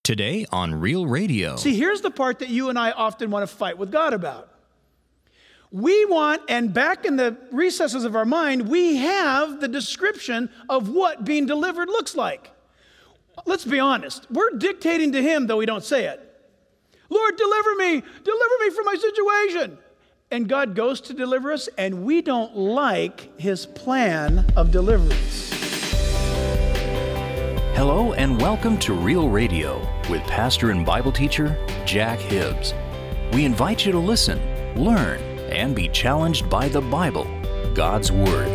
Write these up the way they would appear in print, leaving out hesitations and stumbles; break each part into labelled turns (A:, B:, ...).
A: Today on Real Radio.
B: See, here's the part that you and I often want to fight with God about. We want, and back in the recesses of our mind, we have the description of what being delivered looks like. Let's be honest. We're dictating to Him, though we don't say it. Lord, deliver me from my situation. And God goes to deliver us, and we don't like His plan of deliverance.
A: Hello and welcome to Real Radio with pastor and Bible teacher Jack Hibbs. We invite you to listen, learn, and be challenged by the Bible, God's Word.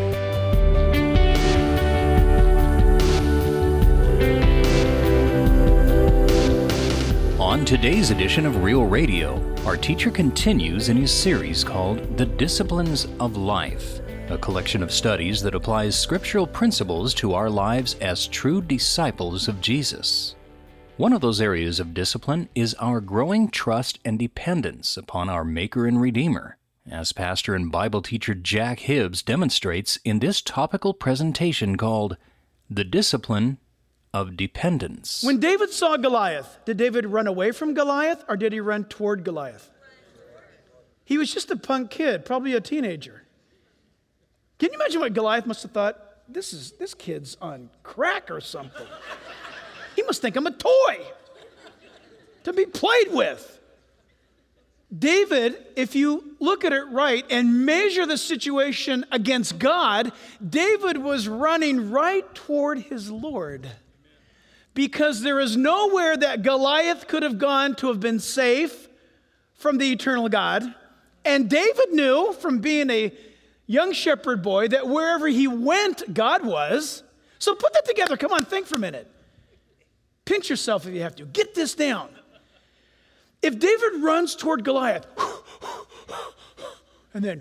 A: On today's edition of Real Radio, our teacher continues in his series called The Disciplines of Life, a collection of studies that applies scriptural principles to our lives as true disciples of Jesus. One of those areas of discipline is our growing trust and dependence upon our Maker and Redeemer, as pastor and Bible teacher Jack Hibbs demonstrates in this topical presentation called The Discipline of Dependence.
B: When David saw Goliath, did David run away from Goliath or did he run toward Goliath? He was just a punk kid, probably a teenager. Can you imagine what Goliath must have thought? This kid's on crack or something. He must think I'm a toy to be played with. David, if you look at it right and measure the situation against God, David was running right toward his Lord. Because there is nowhere that Goliath could have gone to have been safe from the eternal God. And David knew from being a young shepherd boy that wherever he went, God was. So put that together. Come on, think for a minute. Pinch yourself if you have to. Get this down. If David runs toward Goliath, and then,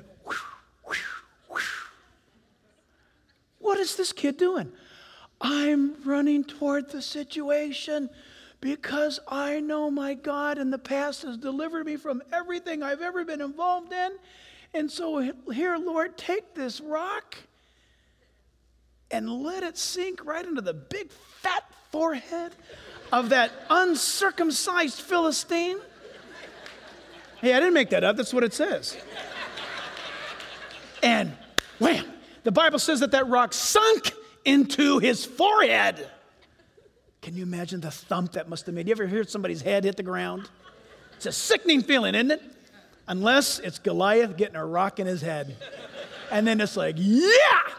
B: what is this kid doing? I'm running toward the situation because I know my God in the past has delivered me from everything I've ever been involved in. And so here, Lord, take this rock and let it sink right into the big fat forehead of that uncircumcised Philistine. Hey, I didn't make that up. That's what it says. And wham, the Bible says that rock sunk into his forehead. Can you imagine the thump that must have made? You ever heard somebody's head hit the ground? It's a sickening feeling, isn't it? Unless it's Goliath getting a rock in his head. And then it's like, yeah!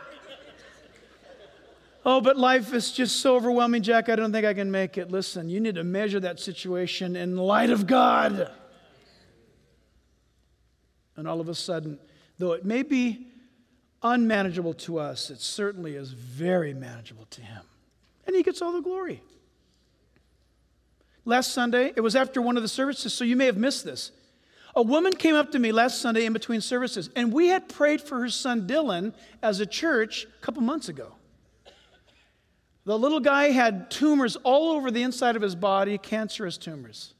B: Oh, but life is just so overwhelming, Jack, I don't think I can make it. Listen, you need to measure that situation in light of God. And all of a sudden, though it may be unmanageable to us, it certainly is very manageable to Him. And He gets all the glory. Last Sunday, it was after one of the services, so you may have missed this. A woman came up to me last Sunday in between services, and we had prayed for her son Dylan as a church a couple months ago. The little guy had tumors all over the inside of his body, cancerous tumors.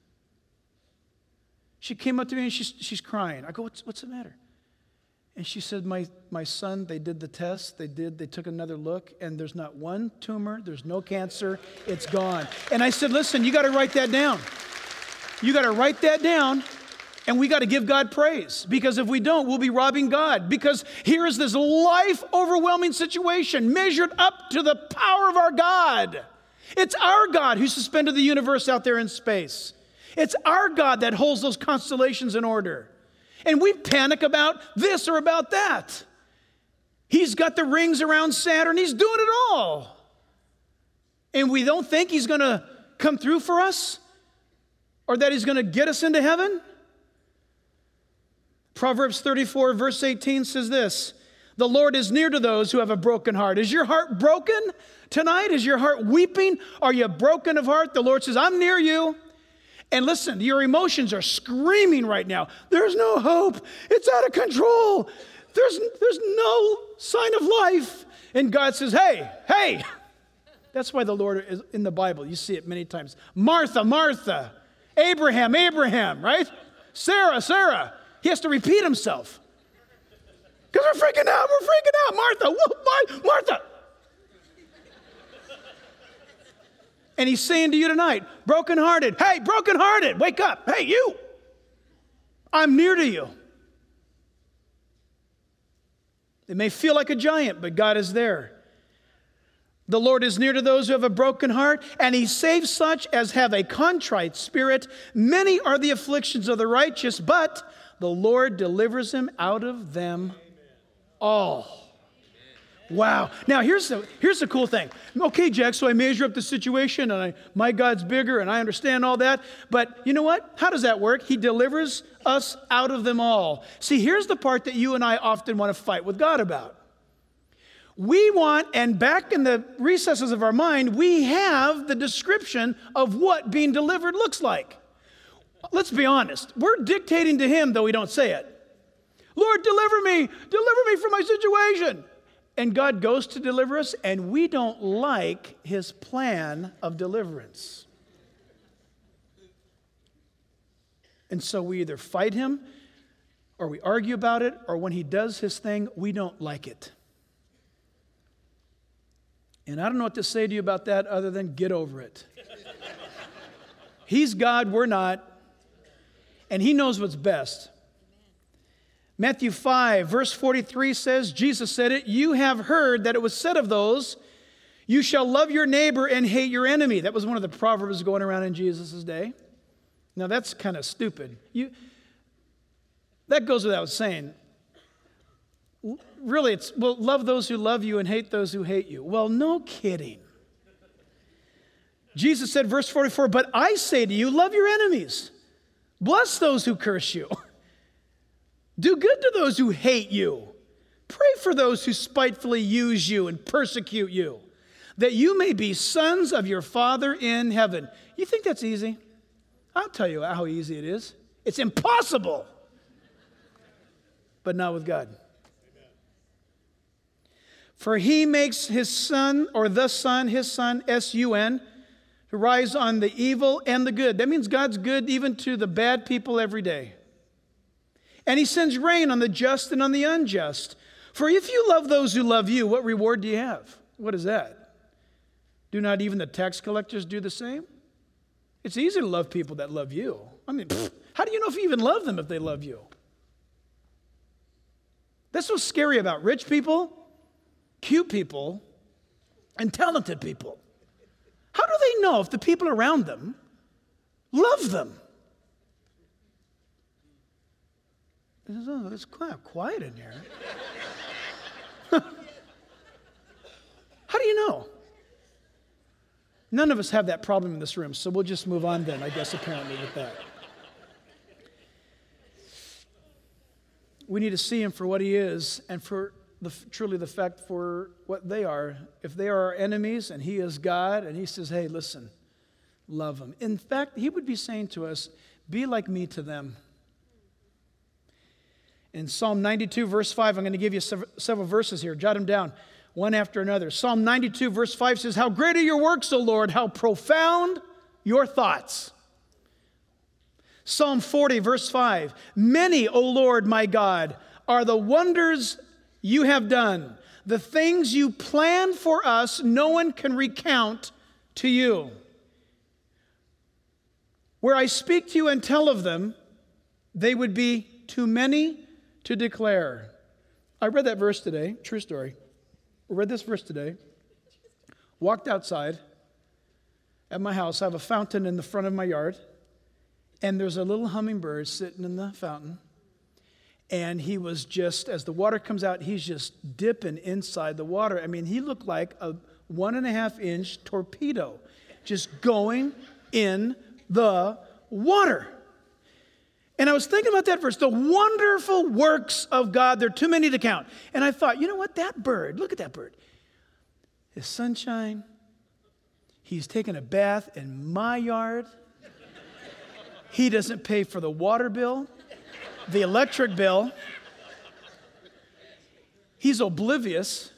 B: She came up to me and she's crying. I go, what's the matter? And she said, my son, they did the test, they took another look, and there's not one tumor, there's no cancer, it's gone. And I said, listen, you got to write that down. You got to write that down. And we got to give God praise, because if we don't, we'll be robbing God. Because here is this life-overwhelming situation measured up to the power of our God. It's our God who suspended the universe out there in space. It's our God that holds those constellations in order. And we panic about this or about that. He's got the rings around Saturn. He's doing it all. And we don't think He's going to come through for us, or that He's going to get us into heaven. Proverbs 34, verse 18 says this: the Lord is near to those who have a broken heart. Is your heart broken tonight? Is your heart weeping? Are you broken of heart? The Lord says, I'm near you. And listen, your emotions are screaming right now. There's no hope. It's out of control. There's no sign of life. And God says, hey. That's why the Lord is in the Bible. You see it many times. Martha, Martha. Abraham, right? Sarah. He has to repeat himself. Because we're freaking out. Martha, Martha. And he's saying to you tonight, brokenhearted, hey, brokenhearted, wake up. Hey, you, I'm near to you. It may feel like a giant, but God is there. The Lord is near to those who have a broken heart, and he saves such as have a contrite spirit. Many are the afflictions of the righteous, but the Lord delivers him out of them all. Wow. Now, here's the cool thing. Okay, Jack, so I measure up the situation, and my God's bigger, and I understand all that. But you know what? How does that work? He delivers us out of them all. See, here's the part that you and I often want to fight with God about. We want, and back in the recesses of our mind, we have the description of what being delivered looks like. Let's be honest. We're dictating to him, though we don't say it. Lord, deliver me from my situation. And God goes to deliver us, and we don't like his plan of deliverance. And so we either fight him, or we argue about it, or when he does his thing, we don't like it. And I don't know what to say to you about that other than get over it. He's God, we're not. And he knows what's best. Matthew 5, verse 43 says, Jesus said it, you have heard that it was said of those, you shall love your neighbor and hate your enemy. That was one of the proverbs going around in Jesus' day. Now that's kind of stupid. That goes without saying. Really, it's, well, love those who love you and hate those who hate you. Well, no kidding. Jesus said, verse 44, but I say to you, love your enemies. Bless those who curse you. Do good to those who hate you. Pray for those who spitefully use you and persecute you, that you may be sons of your Father in heaven. You think that's easy? I'll tell you how easy it is. It's impossible. But not with God. For he makes his sun, or the sun, his sun, S-U-N, to rise on the evil and the good. That means God's good even to the bad people every day. And he sends rain on the just and on the unjust. For if you love those who love you, what reward do you have? What is that? Do not even the tax collectors do the same? It's easy to love people that love you. I mean, how do you know if you even love them if they love you? That's what's scary about rich people, cute people, and talented people. How do they know if the people around them love them? Oh, it's kind of quiet in here. How do you know? None of us have that problem in this room, so we'll just move on then, I guess, apparently, with that. We need to see him for what he is and for truly the fact for what they are. If they are our enemies and he is God and he says, hey, listen, love them. In fact, he would be saying to us, be like me to them. In Psalm 92, verse 5, I'm going to give you several verses here. Jot them down, one after another. Psalm 92, verse 5 says, how great are your works, O Lord, how profound your thoughts. Psalm 40, verse 5, many, O Lord, my God, are the wonders you have done. The things you planned for us, no one can recount to you. Where I speak to you and tell of them, they would be too many to declare. I read that verse today, true story. I read this verse today, walked outside at my house. I have a fountain in the front of my yard, and there's a little hummingbird sitting in the fountain, and he was just, as the water comes out, he's just dipping inside the water. I mean, he looked like a 1.5-inch torpedo just going in the water. And I was thinking about that verse, the wonderful works of God. There are too many to count. And I thought, you know what? That bird, look at that bird. His sunshine. He's taking a bath in my yard. He doesn't pay for the water bill, the electric bill. He's oblivious.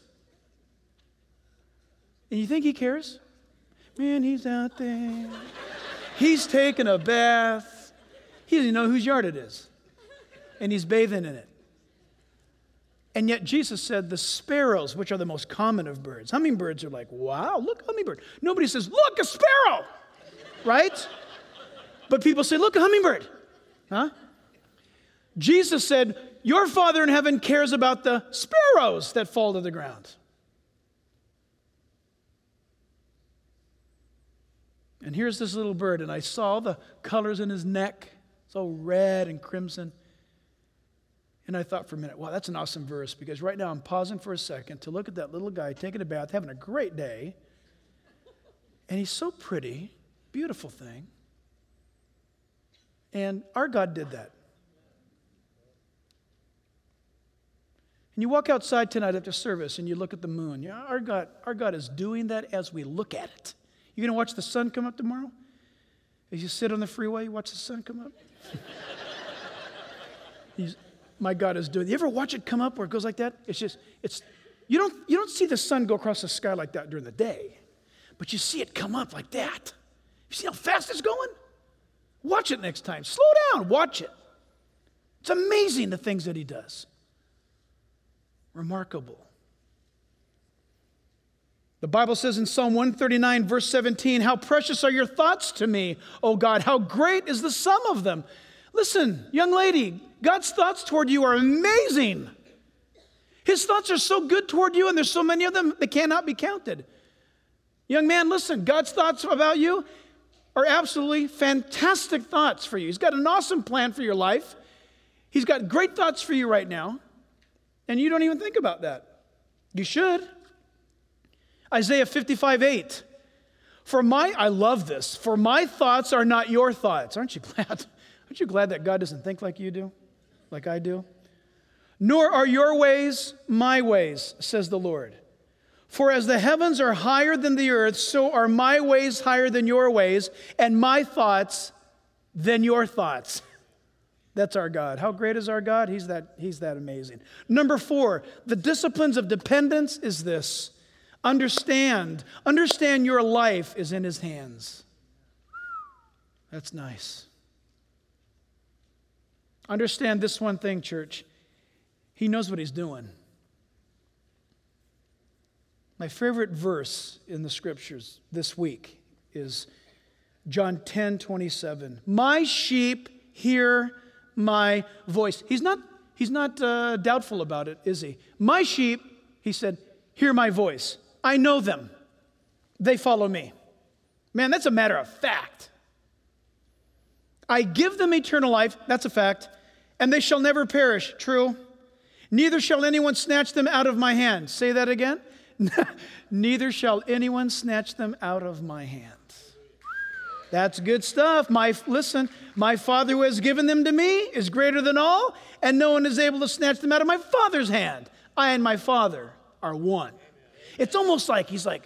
B: And you think he cares? Man, he's out there. He's taking a bath. He doesn't know whose yard it is. And he's bathing in it. And yet Jesus said the sparrows, which are the most common of birds. Hummingbirds are like, wow, look, hummingbird. Nobody says, look, a sparrow, right? But people say, look, a hummingbird. Huh? Jesus said, your Father in heaven cares about the sparrows that fall to the ground. And here's this little bird, and I saw the colors in his neck. It's all red and crimson. And I thought for a minute, wow, that's an awesome verse, because right now I'm pausing for a second to look at that little guy taking a bath, having a great day. And he's so pretty, beautiful thing. And our God did that. And you walk outside tonight after service and you look at the moon. Yeah, our God is doing that as we look at it. You going to watch the sun come up tomorrow? As you sit on the freeway, you watch the sun come up? My God is doing it. You ever watch it come up where it goes like that? You don't see the sun go across the sky like that during the day, but you see it come up like that. You see how fast it's going? Watch it next time. Slow down, watch it. It's amazing the things that he does. Remarkable. The Bible says in Psalm 139, verse 17, how precious are your thoughts to me, O God. How great is the sum of them. Listen, young lady, God's thoughts toward you are amazing. His thoughts are so good toward you, and there's so many of them, they cannot be counted. Young man, listen, God's thoughts about you are absolutely fantastic thoughts for you. He's got an awesome plan for your life. He's got great thoughts for you right now, and you don't even think about that. You should. Isaiah 55:8. I love this. For my thoughts are not your thoughts. Aren't you glad? Aren't you glad that God doesn't think like you do, like I do? Nor are your ways my ways, says the Lord. For as the heavens are higher than the earth, so are my ways higher than your ways, and my thoughts than your thoughts. That's our God. How great is our God? He's that amazing. Number 4, the disciplines of dependence is this. Understand your life is in his hands. That's nice. Understand this one thing, church. He knows what he's doing. My favorite verse in the scriptures this week is John 10:27. My sheep hear my voice. He's not doubtful about it, is he? My sheep, he said, hear my voice. I know them. They follow me. Man, that's a matter of fact. I give them eternal life. That's a fact. And they shall never perish. True. Neither shall anyone snatch them out of my hand. Say that again. Neither shall anyone snatch them out of my hand. That's good stuff. Listen, my Father who has given them to me is greater than all, and no one is able to snatch them out of my Father's hand. I and my Father are one. It's almost like he's like,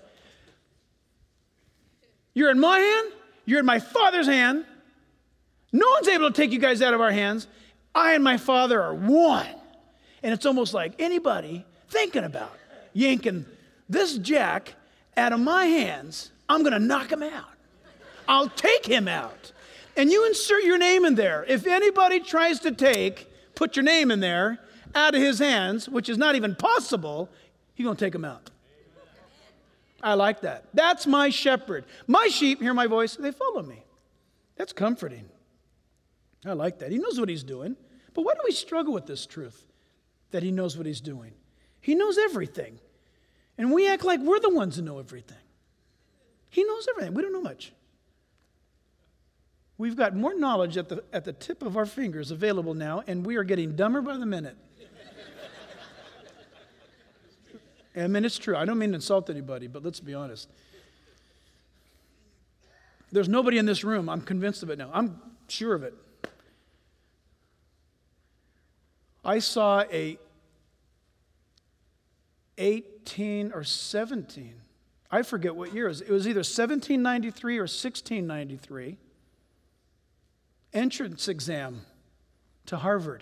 B: you're in my hand, you're in my Father's hand. No one's able to take you guys out of our hands. I and my Father are one. And it's almost like anybody thinking about yanking this jack out of my hands, I'm going to knock him out. I'll take him out. And you insert your name in there. If anybody tries to put your name in there out of his hands, which is not even possible, you're going to take him out. I like that. That's my shepherd. My sheep hear my voice, they follow me. That's comforting. I like that. He knows what he's doing. But why do we struggle with this truth that he knows what he's doing? He knows everything. And we act like we're the ones who know everything. He knows everything. We don't know much. We've got more knowledge at the tip of our fingers available now, and we are getting dumber by the minute. I mean, it's true. I don't mean to insult anybody, but let's be honest. There's nobody in this room, I'm convinced of it now. I'm sure of it. I saw a 18 or 17, I forget what year it was. It was either 1793 or 1693, entrance exam to Harvard.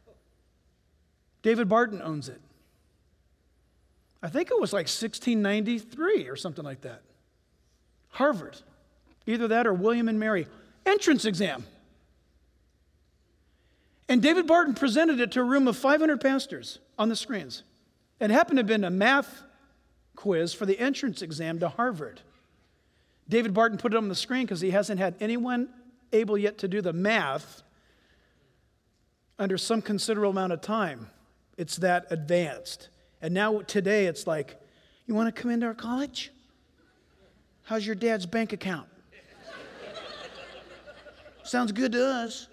B: David Barton owns it. I think it was like 1693 or something like that. Harvard. Either that or William and Mary. Entrance exam. And David Barton presented it to a room of 500 pastors on the screens. It happened to have been a math quiz for the entrance exam to Harvard. David Barton put it on the screen because he hasn't had anyone able yet to do the math under some considerable amount of time. It's that advanced. And now today it's like, you want to come into our college? How's your dad's bank account? Sounds good to us.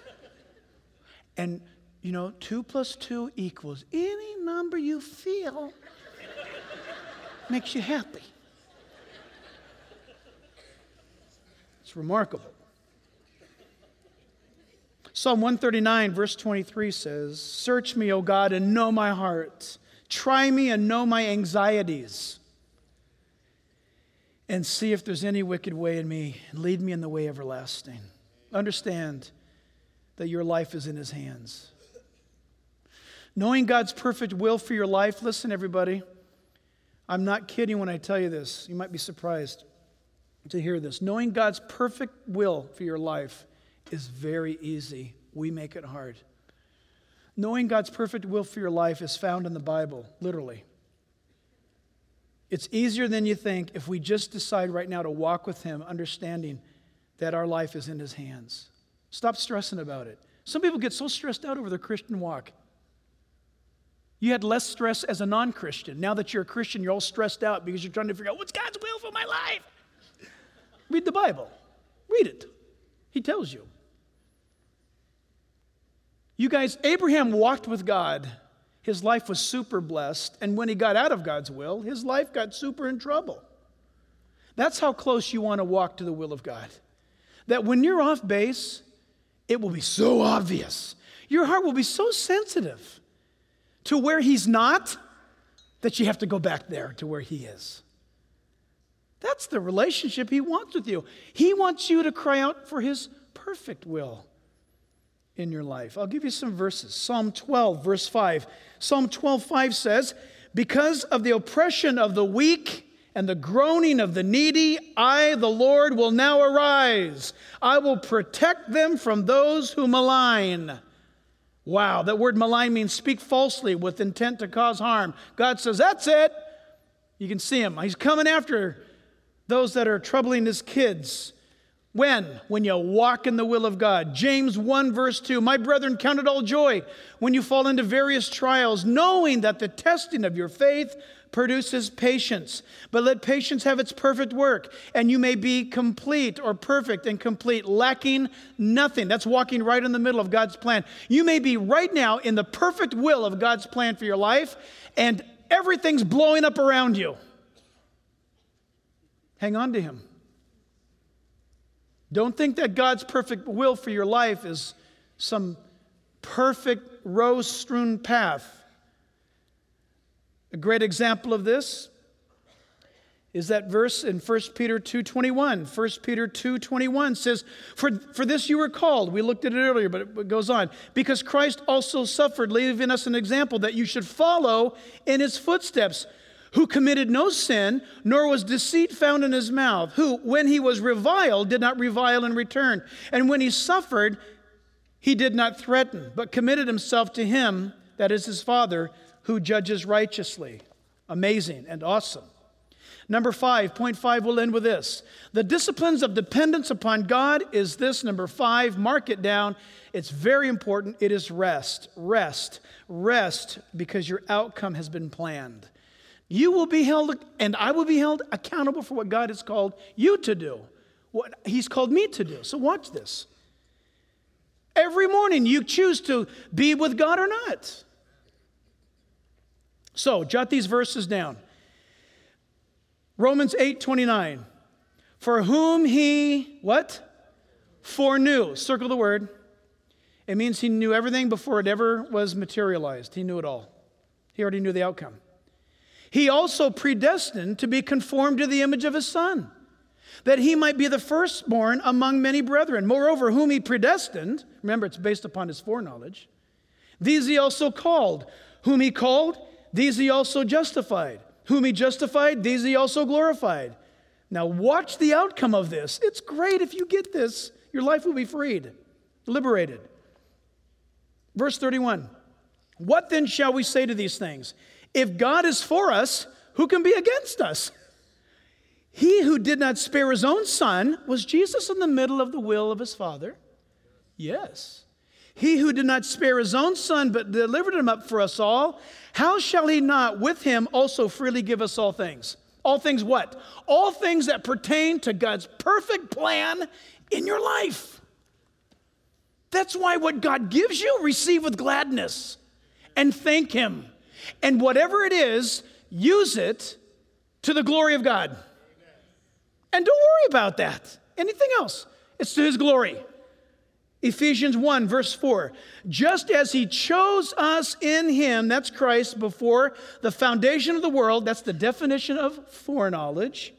B: And, 2 plus 2 equals any number you feel makes you happy. It's remarkable. Psalm 139, verse 23 says, "Search me, O God, and know my heart. Try me and know my anxieties. And see if there's any wicked way in me, and lead me in the way everlasting." Understand that your life is in His hands. Knowing God's perfect will for your life, listen everybody, I'm not kidding when I tell you this. You might be surprised to hear this. Knowing God's perfect will for your life is very easy. We make it hard. Knowing God's perfect will for your life is found in the Bible, literally. It's easier than you think if we just decide right now to walk with Him, understanding that our life is in His hands. Stop stressing about it. Some people get so stressed out over their Christian walk. You had less stress as a non-Christian. Now that you're a Christian, you're all stressed out because you're trying to figure out what's God's will for my life. Read the Bible. Read it. He tells you. You guys, Abraham walked with God. His life was super blessed. And when he got out of God's will, his life got super in trouble. That's how close you want to walk to the will of God. That when you're off base, it will be so obvious. Your heart will be so sensitive to where He's not that you have to go back there to where He is. That's the relationship He wants with you. He wants you to cry out for His perfect will in your life. I'll give you some verses. Psalm 12, verse 5. Psalm 12:5 says, "Because of the oppression of the weak and the groaning of the needy, I, the Lord, will now arise. I will protect them from those who malign." Wow, that word malign means speak falsely with intent to cause harm. God says, that's it. You can see Him. He's coming after those that are troubling His kids. When you walk in the will of God. James 1 verse 2, "My brethren, count it all joy when you fall into various trials, knowing that the testing of your faith produces patience. But let patience have its perfect work, and you may be complete or perfect and complete, lacking nothing." That's walking right in the middle of God's plan. You may be right now in the perfect will of God's plan for your life, and everything's blowing up around you. Hang on to Him. Don't think that God's perfect will for your life is some perfect rose-strewn path. A great example of this is that verse in 1 Peter 2:21. 1 Peter 2:21 says, For this you were called. We looked at it earlier, but it goes on. "Because Christ also suffered, leaving us an example that you should follow in His footsteps, who committed no sin, nor was deceit found in His mouth, who, when He was reviled, did not revile in return. And when He suffered, He did not threaten, but committed Himself to Him, that is His Father, who judges righteously." Amazing and awesome. Number 5, point 5, we'll end with this. The disciplines of dependence upon God is this. Number 5, mark it down. It's very important. It is rest. Rest. Rest because your outcome has been planned. You will be held, and I will be held accountable for what God has called you to do, what He's called me to do. So watch this. Every morning you choose to be with God or not. So jot these verses down. Romans 8:29. "For whom He," what? "Foreknew." Circle the word. It means He knew everything before it ever was materialized. He knew it all. He already knew the outcome. "He also predestined to be conformed to the image of His Son, that He might be the firstborn among many brethren. Moreover, whom He predestined," remember it's based upon His foreknowledge, "these He also called. Whom He called, these He also justified. Whom He justified, these He also glorified." Now watch the outcome of this. It's great if you get this. Your life will be freed, liberated. Verse 31. What then shall we say to these things? If God is for us, who can be against us? He who did not spare his own son, was Jesus in the middle of the will of his Father? Yes. He who did not spare his own son, but delivered him up for us all, how shall he not with him also freely give us all things? All things what? All things that pertain to God's perfect plan in your life. That's why what God gives you, receive with gladness and thank him. And whatever it is, use it to the glory of God. And don't worry about that. Anything else, it's to his glory. Ephesians 1, verse 4. Just as he chose us in him, that's Christ, before the foundation of the world, that's the definition of foreknowledge,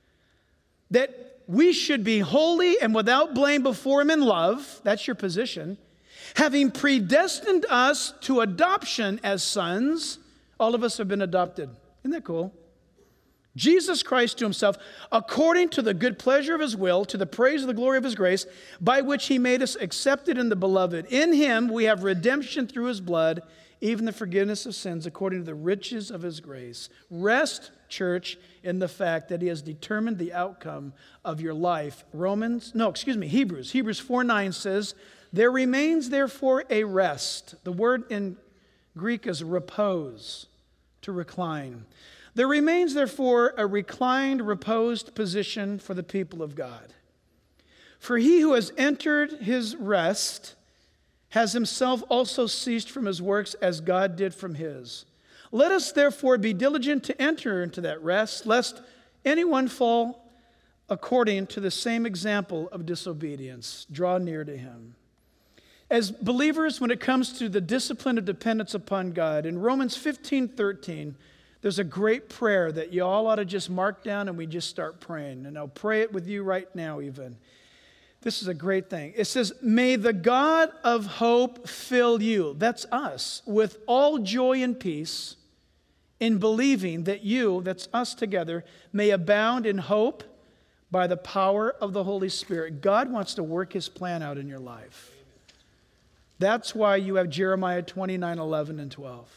B: that we should be holy and without blame before him in love, that's your position, having predestined us to adoption as sons. All of us have been adopted. Isn't that cool? Jesus Christ to himself, according to the good pleasure of his will, to the praise of the glory of his grace, by which he made us accepted in the beloved. In him we have redemption through his blood, even the forgiveness of sins, according to the riches of his grace. Rest, church, in the fact that he has determined the outcome of your life. Hebrews 4:9 says, there remains therefore a rest. The word in Greek is repose, to recline. There remains, therefore, a reclined, reposed position for the people of God. For he who has entered his rest has himself also ceased from his works as God did from his. Let us, therefore, be diligent to enter into that rest, lest anyone fall according to the same example of disobedience. Draw near to him. As believers, when it comes to the discipline of dependence upon God, in Romans 15:13, there's a great prayer that you all ought to just mark down and we just start praying. And I'll pray it with you right now even. This is a great thing. It says, may the God of hope fill you, that's us, with all joy and peace in believing that you, that's us together, may abound in hope by the power of the Holy Spirit. God wants to work his plan out in your life. That's why you have Jeremiah 29:11 and 12.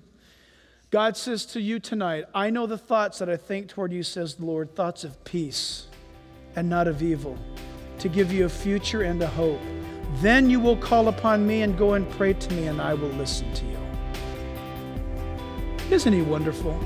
B: God says to you tonight, I know the thoughts that I think toward you, says the Lord, thoughts of peace and not of evil, to give you a future and a hope. Then you will call upon me and go and pray to me, and I will listen to you. Isn't he wonderful?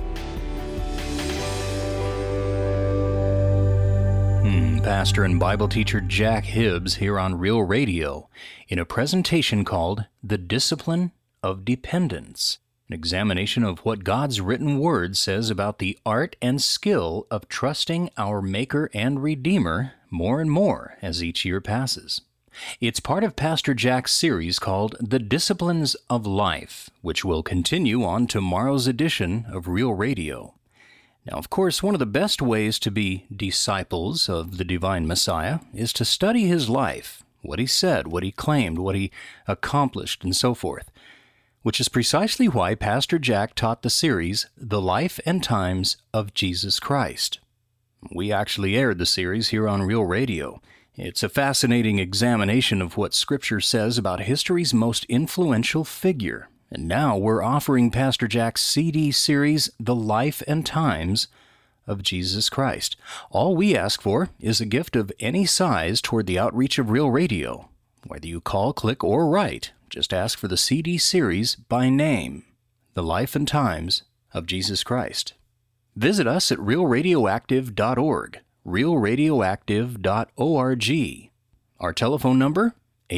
A: Pastor and Bible teacher Jack Hibbs here on Real Radio in a presentation called The Discipline of Dependence. An examination of what God's written word says about the art and skill of trusting our Maker and Redeemer more and more as each year passes. It's part of Pastor Jack's series called The Disciplines of Life, which will continue on tomorrow's edition of Real Radio. Now, of course, one of the best ways to be disciples of the divine Messiah is to study his life, what he said, what he claimed, what he accomplished, and so forth. Which is precisely why Pastor Jack taught the series, The Life and Times of Jesus Christ. We actually aired the series here on Real Radio. It's a fascinating examination of what Scripture says about history's most influential figure. And now we're offering Pastor Jack's CD series, The Life and Times of Jesus Christ. All we ask for is a gift of any size toward the outreach of Real Radio. Whether you call, click, or write, just ask for the CD series by name, The Life and Times of Jesus Christ. Visit us at realradioactive.org, realradioactive.org. Our telephone number,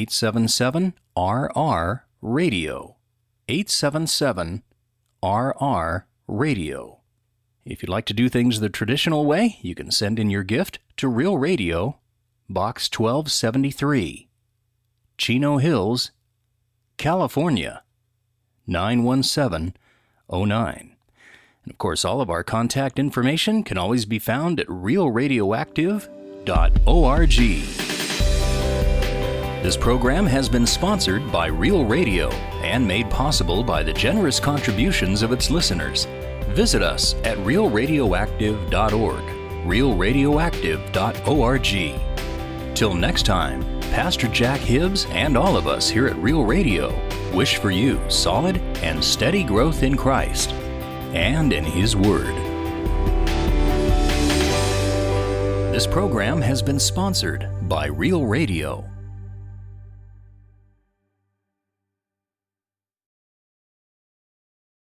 A: 877-RR-RADIO, 877-RR-RADIO. If you'd like to do things the traditional way, you can send in your gift to Real Radio, Box 1273, Chino Hills, California, 91709. And of course, all of our contact information can always be found at realradioactive.org. This program has been sponsored by Real Radio and made possible by the generous contributions of its listeners. Visit us at realradioactive.org, realradioactive.org. Till next time, Pastor Jack Hibbs and all of us here at Real Radio wish for you solid and steady growth in Christ and in His Word. This program has been sponsored by Real Radio.